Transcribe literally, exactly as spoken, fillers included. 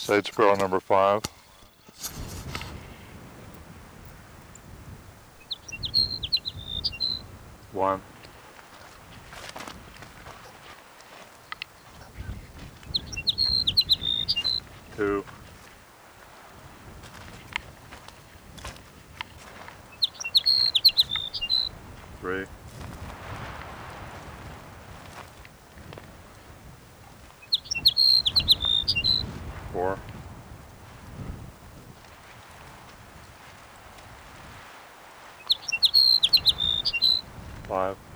Side scroll number five. One. Two. Three. Four. Five.